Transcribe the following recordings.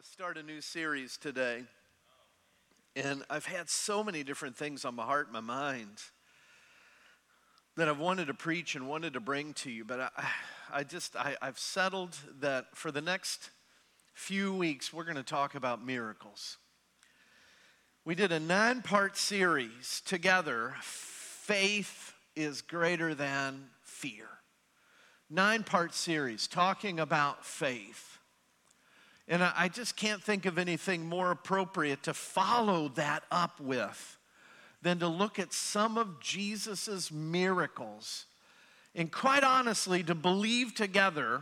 Start a new series today, and I've had so many different things on my heart and my mind that I've wanted to preach and wanted to bring to you, but I've settled that for the next few weeks we're going to talk about miracles. We did a 9-part series together, Faith is Greater Than Fear. 9-part series talking about faith. And I just can't think of anything more appropriate to follow that up with than to look at some of Jesus's miracles and quite honestly to believe together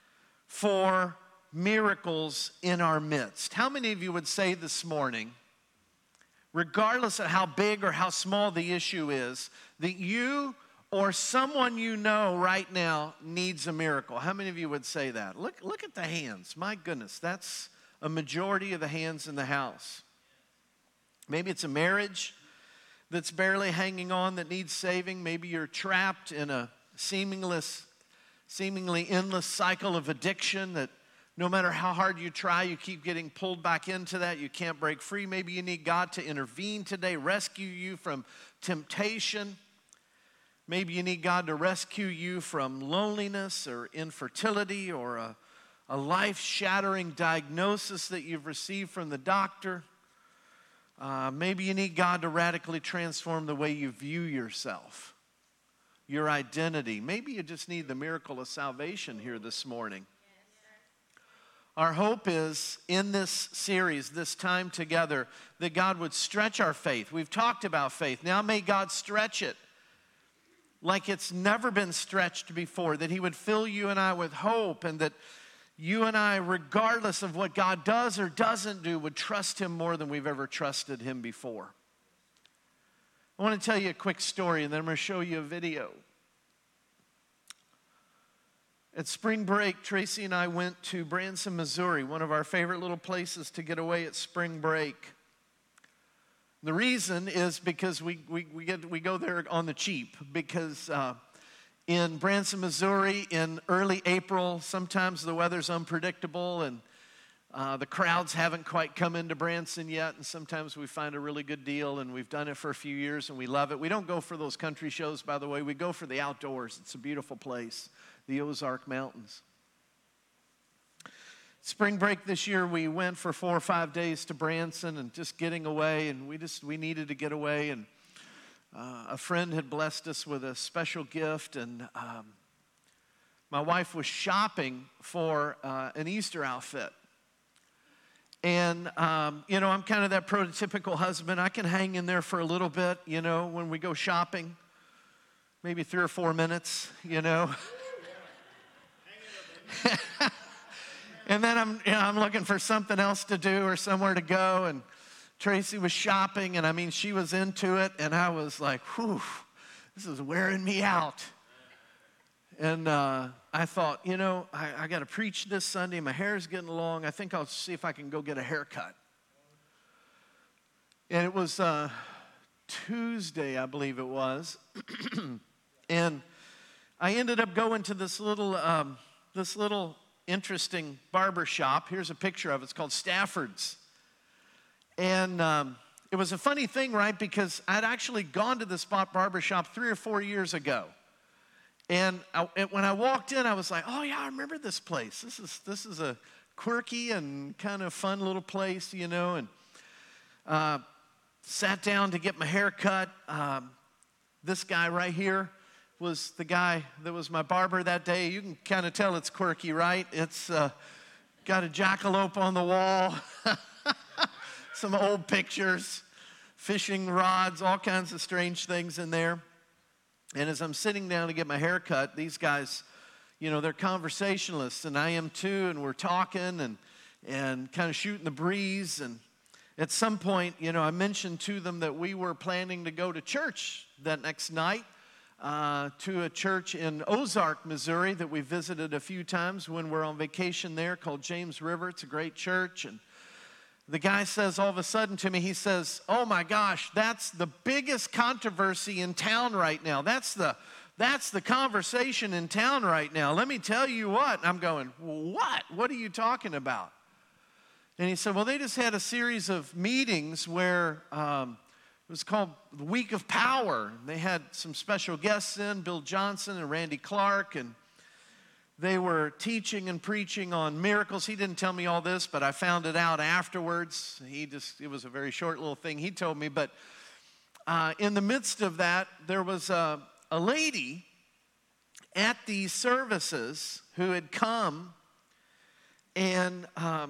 for miracles in our midst. How many of you would say this morning, regardless of how big or how small the issue is, that you or someone you know right now needs a miracle? How many of you would say that? Look at the hands. My goodness, that's a majority of the hands in the house. Maybe it's a marriage that's barely hanging on that needs saving. Maybe you're trapped in a seemingly endless cycle of addiction that no matter how hard you try, you keep getting pulled back into that. You can't break free. Maybe you need God to intervene today, rescue you from temptation. Maybe you need God to rescue you from loneliness or infertility or a life-shattering diagnosis that you've received from the doctor. Maybe you need God to radically transform the way you view yourself, your identity. Maybe you just need the miracle of salvation here this morning. Our hope is in this series, this time together, that God would stretch our faith. We've talked about faith. Now may God stretch it like it's never been stretched before, that He would fill you and I with hope, and that you and I, regardless of what God does or doesn't do, would trust Him more than we've ever trusted Him before. I want to tell you a quick story, and then I'm going to show you a video. At spring break, Tracy and I went to Branson, Missouri, one of our favorite little places to get away at spring break. The reason is because we go there on the cheap, because in Branson, Missouri, in early April, sometimes the weather's unpredictable and the crowds haven't quite come into Branson yet, and sometimes we find a really good deal, and we've done it for a few years and we love it. We don't go for those country shows, by the way. We go for the outdoors. It's a beautiful place, the Ozark Mountains. Spring break this year, we went for 4 or 5 days to Branson and just getting away, and we needed to get away, and a friend had blessed us with a special gift, and my wife was shopping for an Easter outfit. And, I'm kind of that prototypical husband. I can hang in there for a little bit, when we go shopping, maybe 3 or 4 minutes, And then I'm looking for something else to do or somewhere to go. And Tracy was shopping, and she was into it. And I was like, whew, this is wearing me out. And I thought, I got to preach this Sunday. My hair's getting long. I think I'll see if I can go get a haircut. And it was Tuesday, I believe it was. And I ended up going to this little interesting barber shop. Here's a picture of it. It's called Stafford's. And it was a funny thing, right? Because I'd actually gone to this barber shop 3 or 4 years ago. And when I walked in, I was like, oh yeah, I remember this place. This is a quirky and kind of fun little place, and sat down to get my hair cut. This guy right here was the guy that was my barber that day. You can kind of tell it's quirky, right? It's got a jackalope on the wall, some old pictures, fishing rods, all kinds of strange things in there. And as I'm sitting down to get my hair cut, these guys, they're conversationalists, and I am too, and we're talking and kind of shooting the breeze. And at some point, I mentioned to them that we were planning to go to church that next night. To a church in Ozark, Missouri that we visited a few times when we're on vacation there, called James River. It's a great church. And the guy says all of a sudden to me, he says, oh my gosh, that's the biggest controversy in town right now. That's the conversation in town right now. Let me tell you what. I'm going, what? What are you talking about? And he said, well, they just had a series of meetings where it was called the Week of Power. They had some special guests in, Bill Johnson and Randy Clark, and they were teaching and preaching on miracles. He didn't tell me all this, but I found it out afterwards. It was a very short little thing he told me. But in the midst of that, there was a lady at these services who had come, and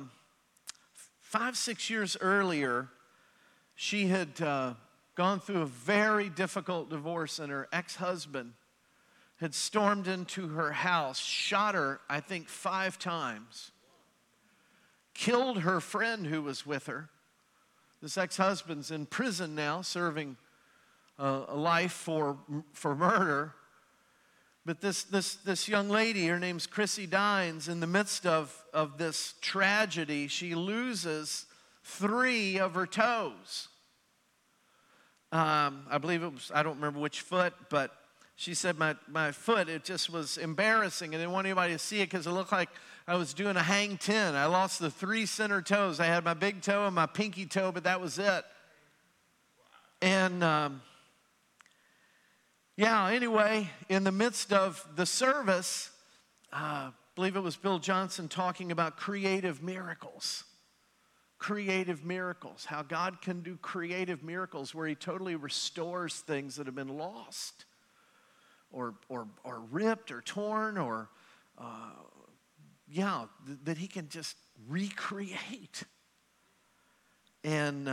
5-6 years earlier, she had gone through a very difficult divorce, and her ex-husband had stormed into her house, shot her, I think, 5 times, killed her friend who was with her. This ex-husband's in prison now, serving a life for murder. But this young lady, her name's Chrissy Dines, in the midst of this tragedy, she loses 3 of her toes. I believe it was, I don't remember which foot, but she said my foot, it just was embarrassing. I didn't want anybody to see it because it looked like I was doing a hang 10. I lost the 3 center toes. I had my big toe and my pinky toe, but that was it. And anyway, in the midst of the service, I believe it was Bill Johnson talking about creative miracles. Creative miracles, how God can do creative miracles where he totally restores things that have been lost or ripped or torn or, that he can just recreate. And,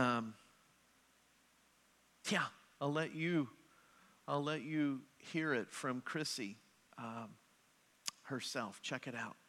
I'll let you hear it from Chrissy herself. Check it out.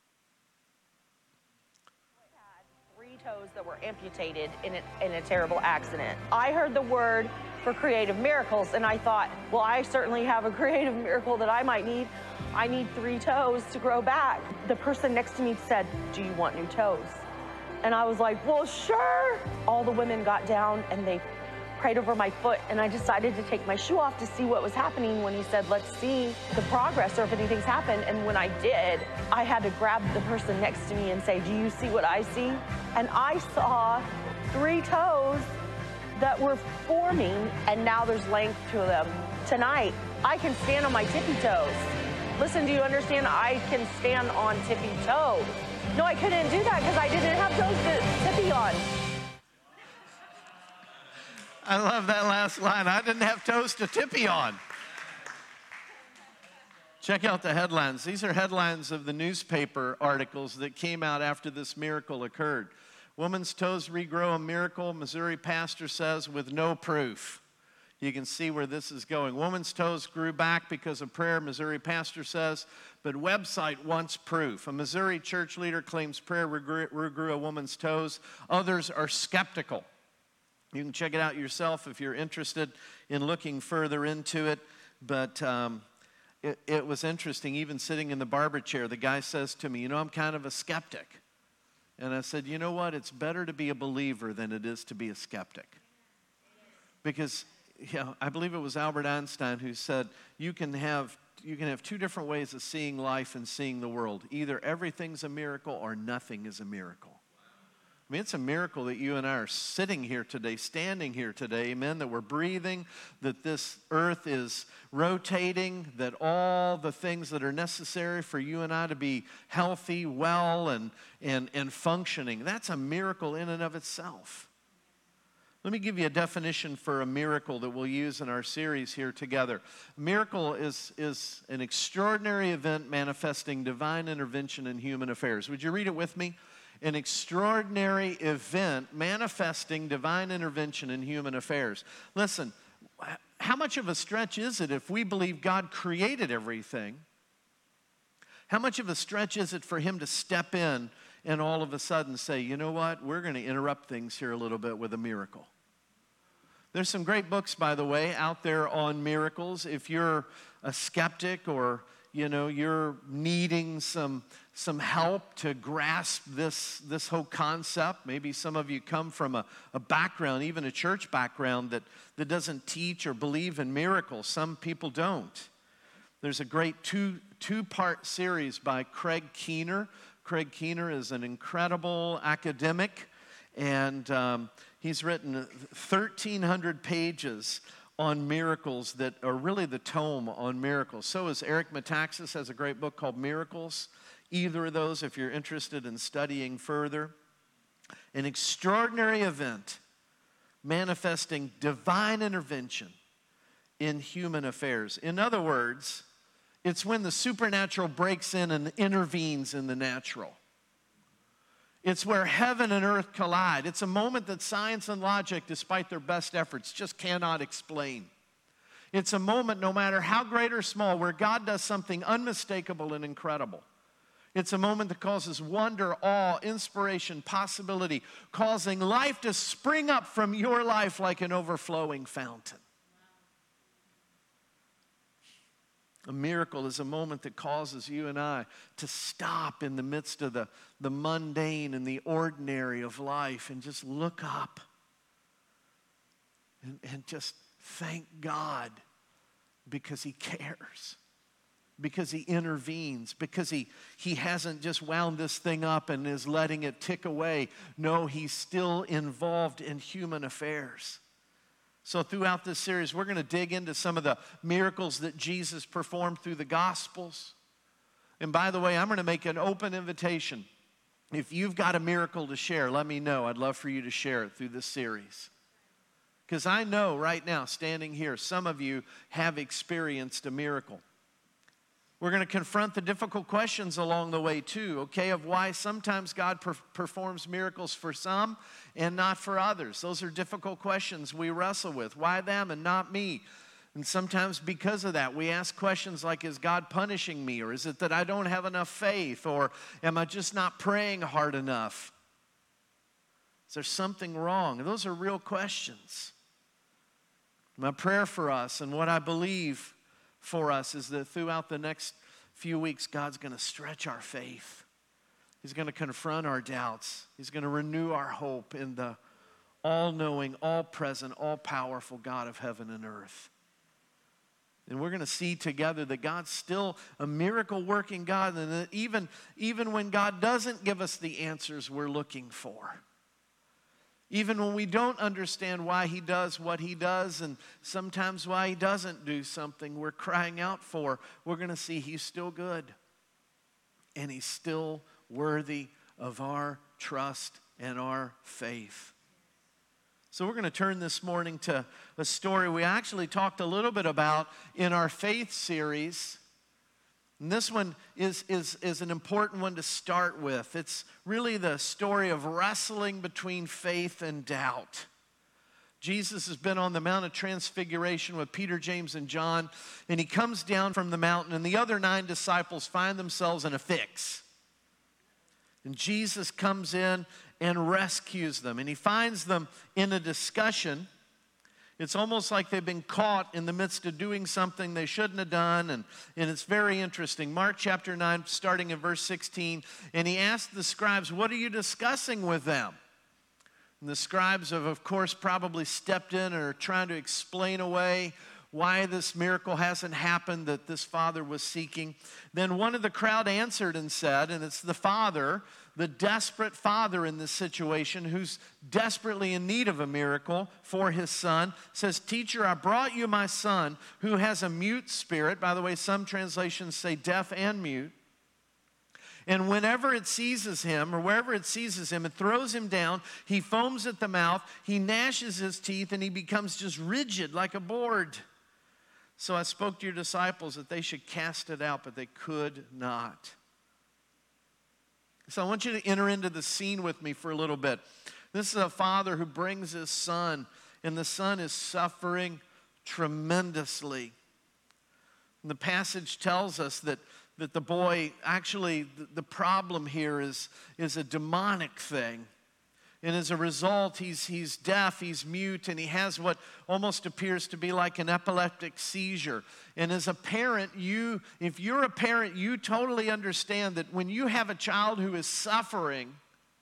Toes that were amputated in a terrible accident. I heard the word for creative miracles, and I thought, well, I certainly have a creative miracle that I might need. I need 3 toes to grow back. The person next to me said, do you want new toes? And I was like, well, sure. All the women got down and they prayed over my foot, and I decided to take my shoe off to see what was happening when he said, let's see the progress or if anything's happened. And when I did, I had to grab the person next to me and say, do you see what I see? And I saw 3 toes that were forming, and now there's length to them. Tonight, I can stand on my tippy toes. Listen, do you understand? I can stand on tippy toes. No, I couldn't do that because I didn't have toes to tippy on. I love that last line. I didn't have toes to tippy on. Check out the headlines. These are headlines of the newspaper articles that came out after this miracle occurred. Woman's toes regrow, a miracle, Missouri pastor says, with no proof. You can see where this is going. Woman's toes grew back because of prayer, Missouri pastor says, but website wants proof. A Missouri church leader claims prayer regrew a woman's toes. Others are skeptical. You can check it out yourself if you're interested in looking further into it. But it was interesting, even sitting in the barber chair, the guy says to me, I'm kind of a skeptic. And I said, you know what? It's better to be a believer than it is to be a skeptic. Because, I believe it was Albert Einstein who said, you can have 2 different ways of seeing life and seeing the world. Either everything's a miracle or nothing is a miracle. I mean, it's a miracle that you and I are sitting here today, standing here today, amen, that we're breathing, that this earth is rotating, that all the things that are necessary for you and I to be healthy, well, and functioning, that's a miracle in and of itself. Let me give you a definition for a miracle that we'll use in our series here together. A miracle is an extraordinary event manifesting divine intervention in human affairs. Would you read it with me? An extraordinary event manifesting divine intervention in human affairs. Listen, how much of a stretch is it if we believe God created everything? How much of a stretch is it for him to step in and all of a sudden say, you know what, we're going to interrupt things here a little bit with a miracle? There's some great books, by the way, out there on miracles. If you're a skeptic or you're needing some help to grasp this whole concept. Maybe some of you come from a background, even a church background, that doesn't teach or believe in miracles. Some people don't. There's a great two-part series by Craig Keener Craig Keener is an incredible academic, and he's written 1,300 pages on miracles that are really the tome on miracles. So is Eric Metaxas, has a great book called Miracles. Either of those, if you're interested in studying further. An extraordinary event manifesting divine intervention in human affairs. In other words, it's when the supernatural breaks in and intervenes in the natural. It's where heaven and earth collide. It's a moment that science and logic, despite their best efforts, just cannot explain. It's a moment, no matter how great or small, where God does something unmistakable and incredible. It's a moment that causes wonder, awe, inspiration, possibility, causing life to spring up from your life like an overflowing fountain. A miracle is a moment that causes you and I to stop in the midst of the mundane and the ordinary of life and just look up and just thank God because He cares, because He intervenes, because He hasn't just wound this thing up and is letting it tick away. No, He's still involved in human affairs. So throughout this series, we're going to dig into some of the miracles that Jesus performed through the Gospels. And by the way, I'm going to make an open invitation. If you've got a miracle to share, let me know. I'd love for you to share it through this series. Because I know right now, standing here, some of you have experienced a miracle. We're going to confront the difficult questions along the way too, okay, of why sometimes God performs miracles for some and not for others. Those are difficult questions we wrestle with. Why them and not me? And sometimes because of that, we ask questions like, is God punishing me? Or is it that I don't have enough faith? Or am I just not praying hard enough? Is there something wrong? And those are real questions. My prayer for us and what I believe for us is that throughout the next few weeks, God's going to stretch our faith. He's going to confront our doubts. He's going to renew our hope in the all-knowing, all-present, all-powerful God of heaven and earth. And we're going to see together that God's still a miracle-working God, and that even when God doesn't give us the answers we're looking for, even when we don't understand why He does what He does and sometimes why He doesn't do something we're crying out for, we're going to see He's still good. And He's still worthy of our trust and our faith. So we're going to turn this morning to a story we actually talked a little bit about in our faith series. And this one is an important one to start with. It's really the story of wrestling between faith and doubt. Jesus has been on the Mount of Transfiguration with Peter, James, and John, and He comes down from the mountain, and the other 9 disciples find themselves in a fix. And Jesus comes in and rescues them, and He finds them in a discussion. It's almost like they've been caught in the midst of doing something they shouldn't have done, and it's very interesting. Mark chapter 9, starting in verse 16, and He asked the scribes, what are you discussing with them? And the scribes have, of course, probably stepped in and are trying to explain away why this miracle hasn't happened that this father was seeking. Then one of the crowd answered and said, and it's the father, the desperate father in this situation who's desperately in need of a miracle for his son, says, teacher, I brought you my son who has a mute spirit. By the way, some translations say deaf and mute. And whenever it seizes him, or wherever it seizes him, it throws him down. He foams at the mouth. He gnashes his teeth, and he becomes just rigid like a board. So I spoke to your disciples that they should cast it out, but they could not. So I want you to enter into the scene with me for a little bit. This is a father who brings his son, and the son is suffering tremendously. And the passage tells us that the boy, actually the problem here is a demonic thing. And as a result, he's deaf, he's mute, and he has what almost appears to be like an epileptic seizure. And as a parent, if you're a parent, you totally understand that when you have a child who is suffering,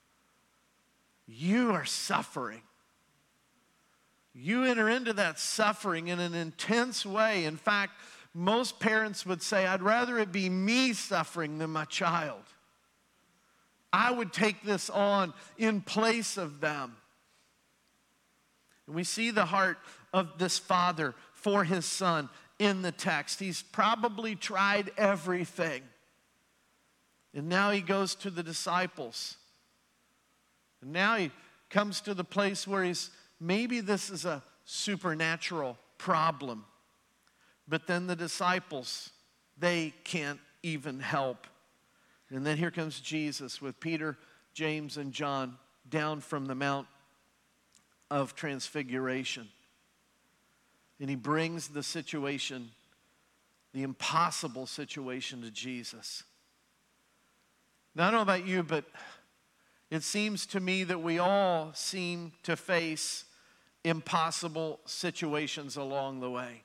you are suffering. You enter into that suffering in an intense way. In fact, most parents would say, I'd rather it be me suffering than my child. I would take this on in place of them. And we see the heart of this father for his son in the text. He's probably tried everything. And now he goes to the disciples. And now he comes to the place where maybe this is a supernatural problem. But then the disciples, they can't even help. And then here comes Jesus with Peter, James, and John down from the Mount of Transfiguration. And he brings the situation, the impossible situation, to Jesus. Now, I don't know about you, but it seems to me that we all seem to face impossible situations along the way.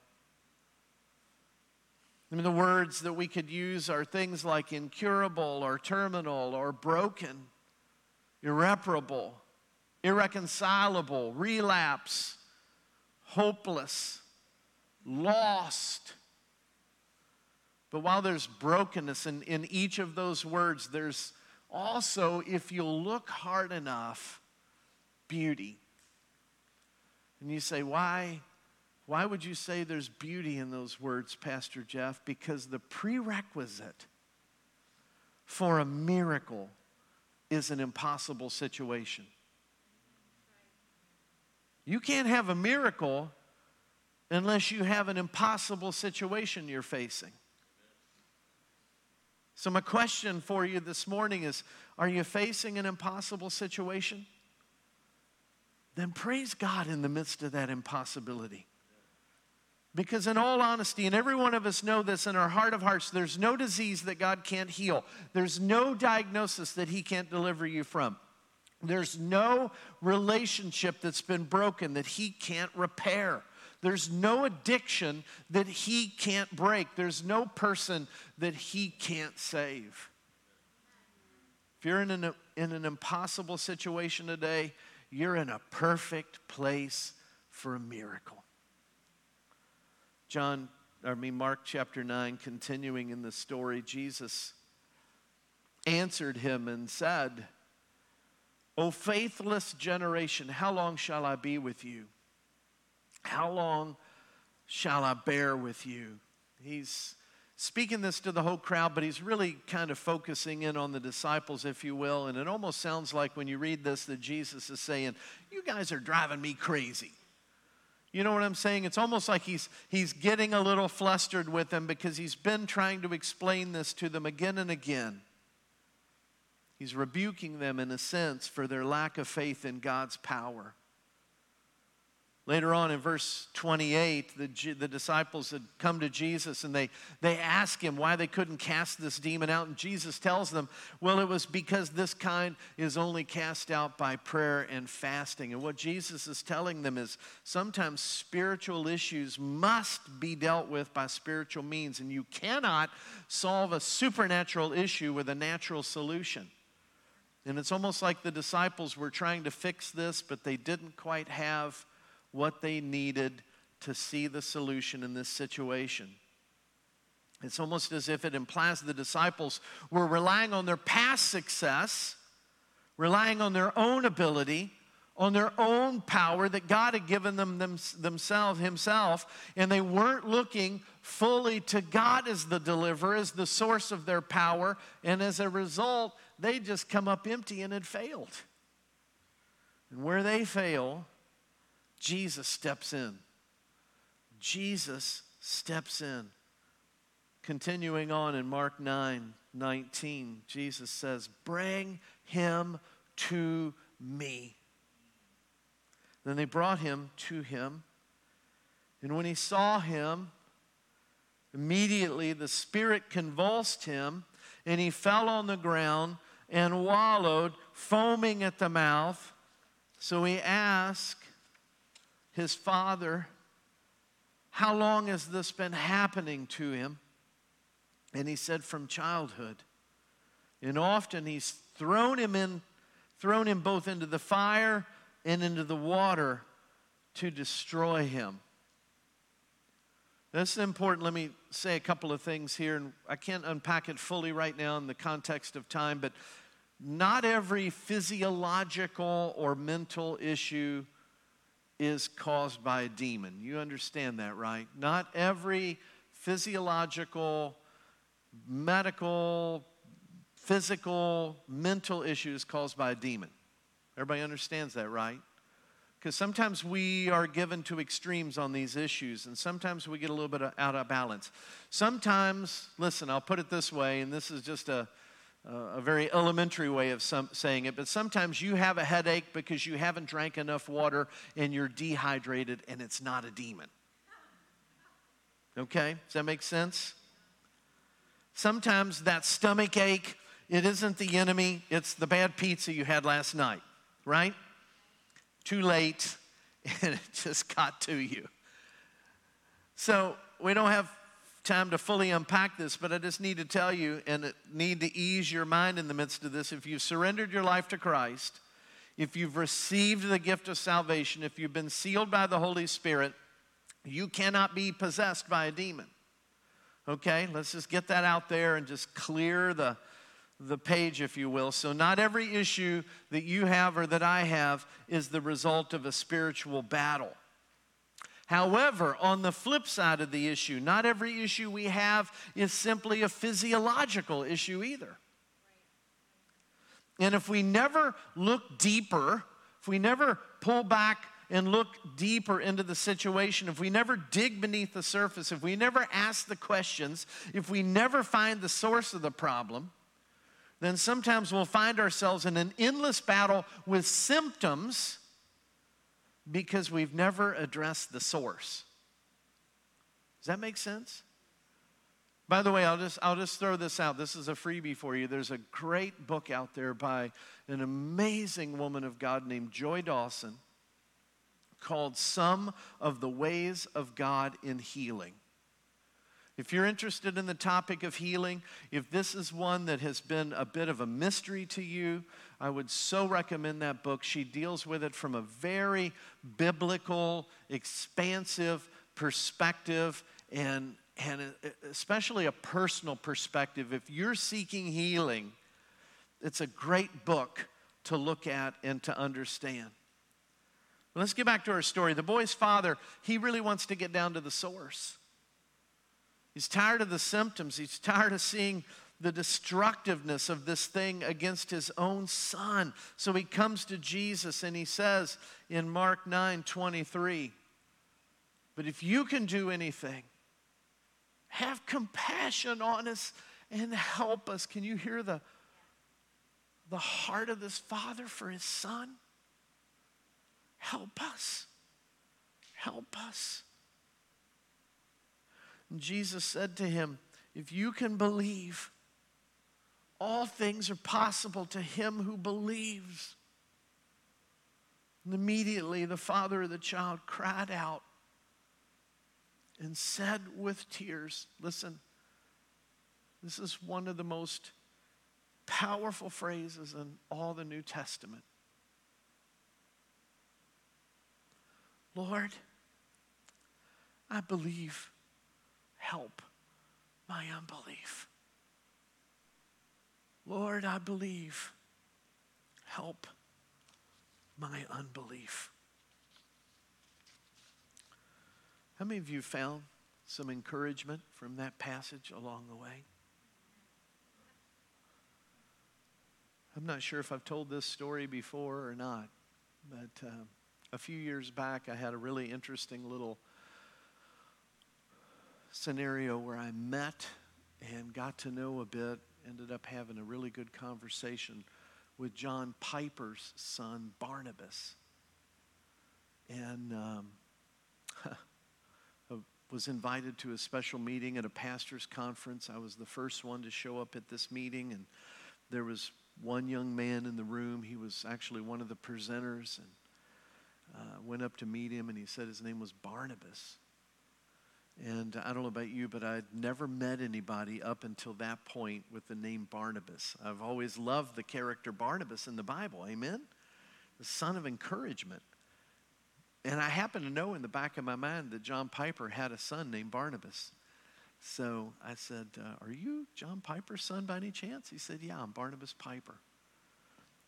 I mean, the words that we could use are things like incurable or terminal or broken, irreparable, irreconcilable, relapse, hopeless, lost. But while there's brokenness in each of those words, there's also, if you'll look hard enough, beauty. And you say, why? Why would you say there's beauty in those words, Pastor Jeff? Because the prerequisite for a miracle is an impossible situation. You can't have a miracle unless you have an impossible situation you're facing. So my question for you this morning is, are you facing an impossible situation? Then praise God in the midst of that impossibility. Because in all honesty, and every one of us know this in our heart of hearts, there's no disease that God can't heal. There's no diagnosis that He can't deliver you from. There's no relationship that's been broken that He can't repair. There's no addiction that He can't break. There's no person that He can't save. If you're in an impossible situation today, you're in a perfect place for a miracle. Mark chapter 9, continuing in the story, Jesus answered him and said, O faithless generation, how long shall I be with you? How long shall I bear with you? He's speaking this to the whole crowd, but he's really kind of focusing in on the disciples, if you will. And it almost sounds like when you read this that Jesus is saying, you guys are driving me crazy. You know what I'm saying? It's almost like he's getting a little flustered with them because he's been trying to explain this to them again and again. He's rebuking them in a sense for their lack of faith in God's power. Later on in verse 28, the disciples had come to Jesus and they ask him why they couldn't cast this demon out. And Jesus tells them, well, it was because this kind is only cast out by prayer and fasting. And what Jesus is telling them is sometimes spiritual issues must be dealt with by spiritual means. And you cannot solve a supernatural issue with a natural solution. And it's almost like the disciples were trying to fix this, but they didn't quite have what they needed to see the solution in this situation. It's almost as if it implies the disciples were relying on their past success, relying on their own ability, on their own power that God had given them himself, and they weren't looking fully to God as the deliverer, as the source of their power, and as a result, they just come up empty and had failed. And where they fail, Jesus steps in. Jesus steps in. Continuing on in Mark 9:19, Jesus says, bring him to me. Then they brought him to him. And when he saw him, immediately the spirit convulsed him, and he fell on the ground and wallowed, foaming at the mouth. So he asked his father, how long has this been happening to him? And he said, from childhood. And often he's thrown him both into the fire and into the water to destroy him. This is important. Let me say a couple of things here, and I can't unpack it fully right now in the context of time, but not every physiological or mental issue is caused by a demon. You understand that, right? Not every physiological, medical, physical, mental issue is caused by a demon. Everybody understands that, right? Because sometimes we are given to extremes on these issues, and sometimes we get a little bit out of balance. Sometimes, listen, I'll put it this way, and this is just a very elementary way of saying it, but sometimes you have a headache because you haven't drank enough water and you're dehydrated, and it's not a demon. Okay? Does that make sense? Sometimes that stomach ache, it isn't the enemy, it's the bad pizza you had last night, right? Too late, and it just got to you. So we don't have time to fully unpack this, but I just need to tell you and need to ease your mind in the midst of this. If you've surrendered your life to Christ, if you've received the gift of salvation, if you've been sealed by the Holy Spirit, you cannot be possessed by a demon. Okay, let's just get that out there and just clear the page, if you will. So not every issue that you have or that I have is the result of a spiritual battle. However, on the flip side of the issue, not every issue we have is simply a physiological issue either. And if we never look deeper, if we never pull back and look deeper into the situation, if we never dig beneath the surface, if we never ask the questions, if we never find the source of the problem, then sometimes we'll find ourselves in an endless battle with symptoms because we've never addressed the source. Does that make sense? By the way, I'll just throw this out. This is a freebie for you. There's a great book out there by an amazing woman of God named Joy Dawson called Some of the Ways of God in Healing. If you're interested in the topic of healing, if this is one that has been a bit of a mystery to you, I would so recommend that book. She deals with it from a very biblical, expansive perspective, and especially a personal perspective. If you're seeking healing, it's a great book to look at and to understand. Let's get back to our story. The boy's father, he really wants to get down to the source. He's tired of the symptoms. He's tired of seeing the destructiveness of this thing against his own son. So he comes to Jesus and he says in Mark 9:23, "But if you can do anything, have compassion on us and help us." Can you hear the heart of this father for his son? Help us. Help us. And Jesus said to him, "If you can believe, all things are possible to him who believes." And immediately the father of the child cried out and said with tears, listen, this is one of the most powerful phrases in all the New Testament. "Lord, I believe. Help my unbelief." Lord, I believe. Help my unbelief. How many of you found some encouragement from that passage along the way? I'm not sure if I've told this story before or not, but a few years back I had a really interesting little scenario where I met and got to know a bit, ended up having a really good conversation with John Piper's son, Barnabas. And I was invited to a special meeting at a pastor's conference. I was the first one to show up at this meeting, and there was one young man in the room. He was actually one of the presenters, and went up to meet him, and he said his name was Barnabas. And I don't know about you, but I'd never met anybody up until that point with the name Barnabas. I've always loved the character Barnabas in the Bible, amen? The son of encouragement. And I happen to know in the back of my mind that John Piper had a son named Barnabas. So I said, "Are you John Piper's son by any chance?" He said, "Yeah, I'm Barnabas Piper."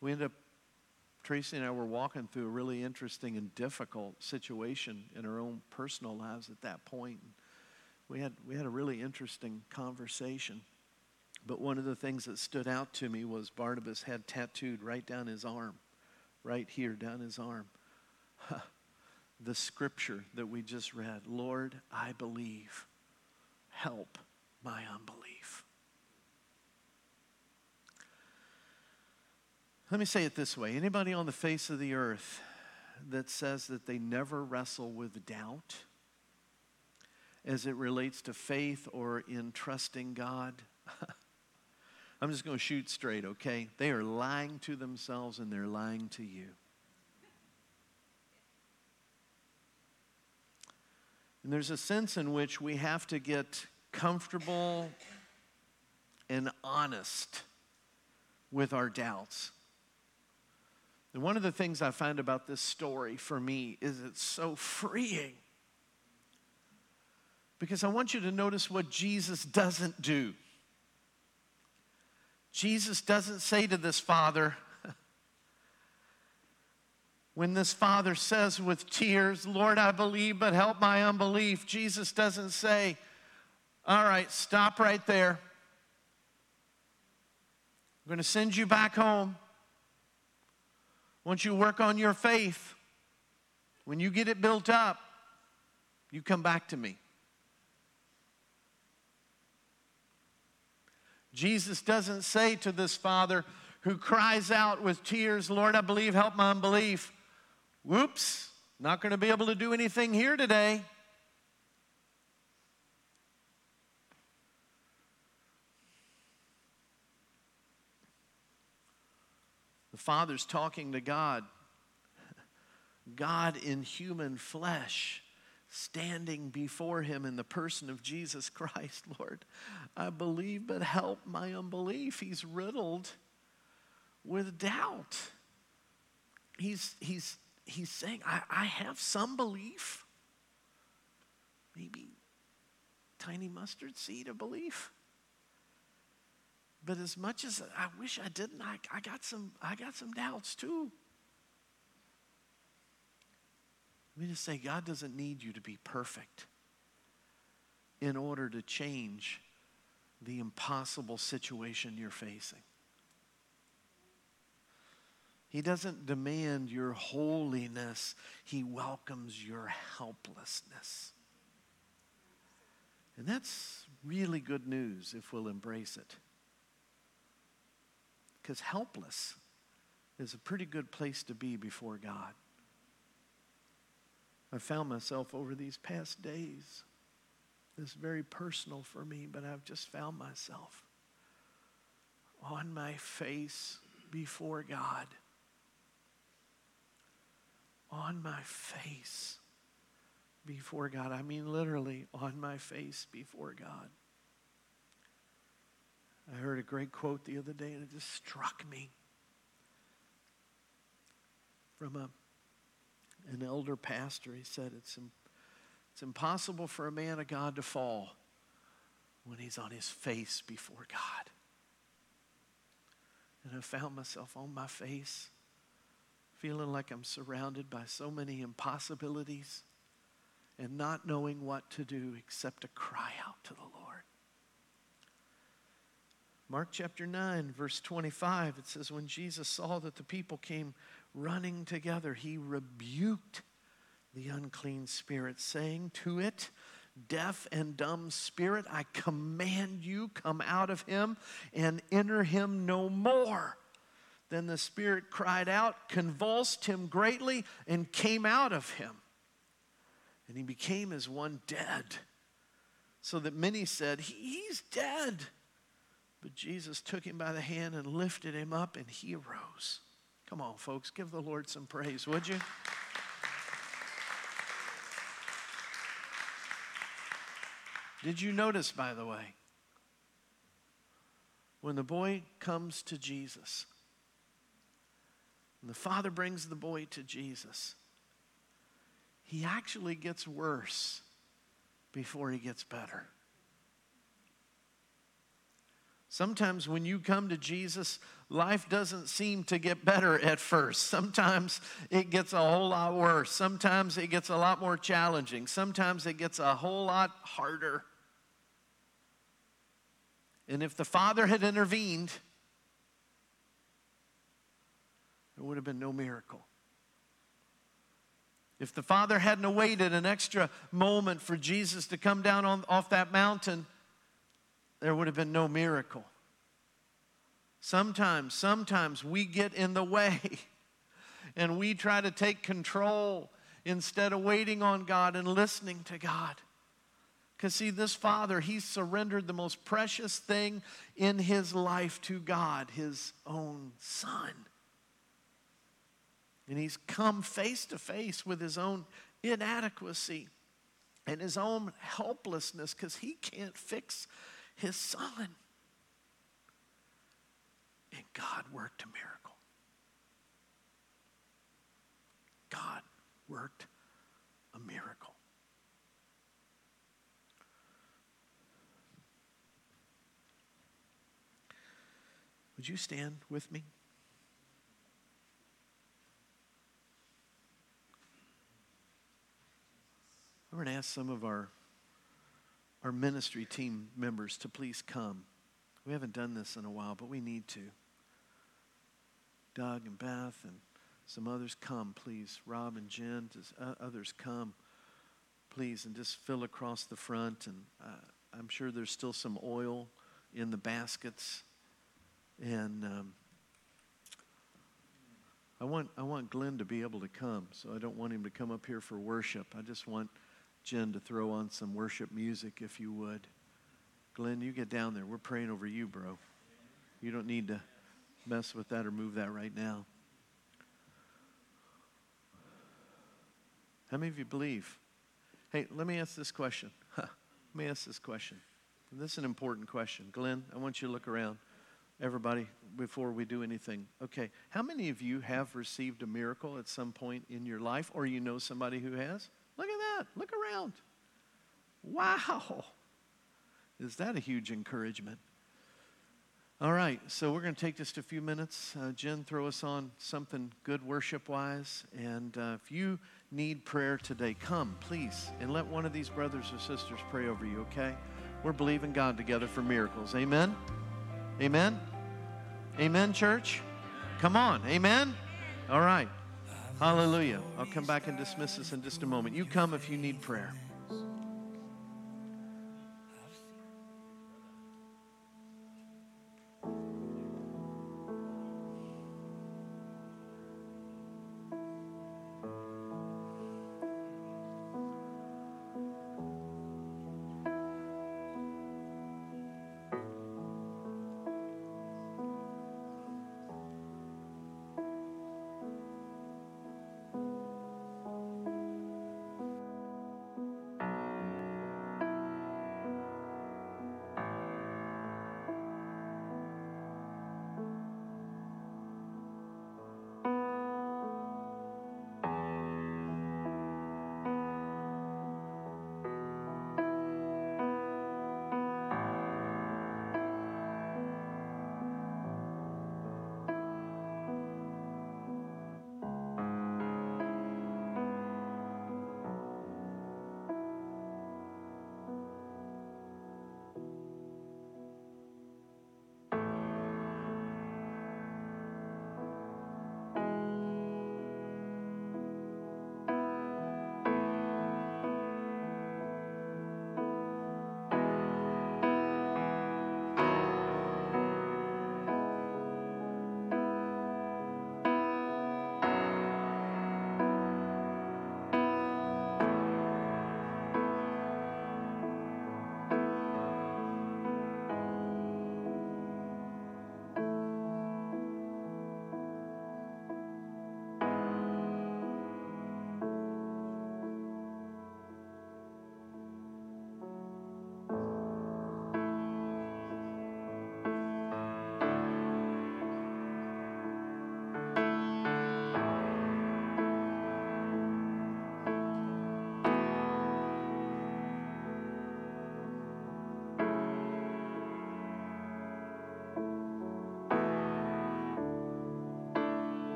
Tracy and I were walking through a really interesting and difficult situation in our own personal lives at that point. We had a really interesting conversation. But one of the things that stood out to me was Barnabas had tattooed right down his arm, right here down his arm, the scripture that we just read. Lord, I believe. Help my unbelief. Let me say it this way. Anybody on the face of the earth that says that they never wrestle with doubt as it relates to faith or in trusting God, I'm just going to shoot straight, okay? They are lying to themselves and they're lying to you. And there's a sense in which we have to get comfortable and honest with our doubts. And one of the things I find about this story for me is it's so freeing. Because I want you to notice what Jesus doesn't do. Jesus doesn't say to this father, when this father says with tears, Lord, I believe, but help my unbelief, Jesus doesn't say, all right, stop right there. I'm going to send you back home. Once you work on your faith, when you get it built up, you come back to me. Jesus doesn't say to this father who cries out with tears, Lord, I believe, help my unbelief. Whoops, not going to be able to do anything here today. The Father's talking to God. God in human flesh, standing before him in the person of Jesus Christ. Lord, I believe, but help my unbelief. He's riddled with doubt. He's saying, I have some belief. Maybe tiny mustard seed of belief. But as much as I wish I didn't, I got some doubts too. Let me just say, God doesn't need you to be perfect in order to change the impossible situation you're facing. He doesn't demand your holiness. He welcomes your helplessness. And that's really good news if we'll embrace it. Because helpless is a pretty good place to be before God. I found myself over these past days, this is very personal for me, but I've just found myself on my face before God. On my face before God. I mean literally on my face before God. I heard a great quote the other day and it just struck me from an elder pastor. He said, it's impossible for a man of God to fall when he's on his face before God. And I found myself on my face, feeling like I'm surrounded by so many impossibilities and not knowing what to do except to cry out to the Lord. Mark chapter 9, verse 25, it says, when Jesus saw that the people came running together, he rebuked the unclean spirit, saying to it, deaf and dumb spirit, I command you, come out of him and enter him no more. Then the spirit cried out, convulsed him greatly, and came out of him. And he became as one dead, so that many said, he's dead. But Jesus took him by the hand and lifted him up, and he arose. Come on, folks, give the Lord some praise, would you? Did you notice, by the way, when the boy comes to Jesus, and the father brings the boy to Jesus, he actually gets worse before he gets better. Sometimes when you come to Jesus, life doesn't seem to get better at first. Sometimes it gets a whole lot worse. Sometimes it gets a lot more challenging. Sometimes it gets a whole lot harder. And if the Father had intervened, there would have been no miracle. If the Father hadn't waited an extra moment for Jesus to come down off that mountain, there would have been no miracle. Sometimes we get in the way and we try to take control instead of waiting on God and listening to God. Because see, this father, he surrendered the most precious thing in his life to God, his own son. And he's come face to face with his own inadequacy and his own helplessness because he can't fix his son. And God worked a miracle. God worked a miracle. Would you stand with me? I'm going to ask some of our ministry team members to please come. We haven't done this in a while, but we need to. Doug and Beth and some others, come, please. Rob and Jen, others, come, please, and just fill across the front. And I'm sure there's still some oil in the baskets. And I want Glenn to be able to come, so I don't want him to come up here for worship. I just want Jen to throw on some worship music, if you would. Glenn, you get down there. We're praying over you, bro. You don't need to mess with that or move that right now. How many of you believe? Hey, let me ask this question. Let me ask this question. This is an important question. Glenn, I want you to look around. Everybody, before we do anything. Okay, how many of you have received a miracle at some point in your life, or you know somebody who has? Look at that. Look around. Wow. Is that a huge encouragement? All right, so we're going to take just a few minutes. Jen, throw us on something good worship-wise. And if you need prayer today, come, please, and let one of these brothers or sisters pray over you, okay? We're believing God together for miracles. Amen? Amen? Amen, church? Come on. Amen? All right. Hallelujah. I'll come back and dismiss this in just a moment. You come if you need prayer.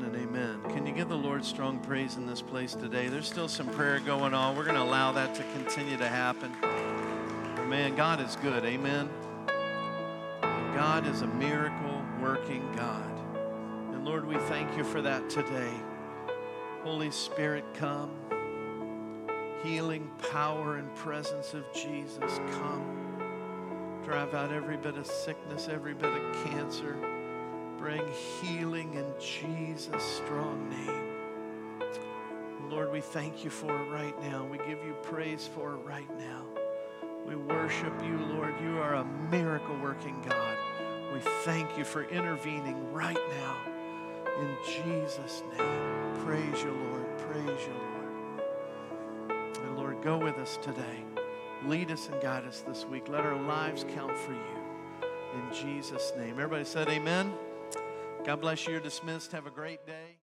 and amen. Can you give the Lord strong praise in this place today? There's still some prayer going on. We're going to allow that to continue to happen. Man, God is good. Amen. God is a miracle-working God. And Lord, we thank you for that today. Holy Spirit, come. Healing power and presence of Jesus, come. Drive out every bit of sickness, every bit of cancer. Bring healing in Jesus' strong name. Lord, we thank you for it right now. We give you praise for it right now. We worship you, Lord. You are a miracle-working God. We thank you for intervening right now. In Jesus' name. Praise you, Lord. Praise you, Lord. And Lord, go with us today. Lead us and guide us this week. Let our lives count for you. In Jesus' name. Everybody said amen. God bless you. You're dismissed. Have a great day.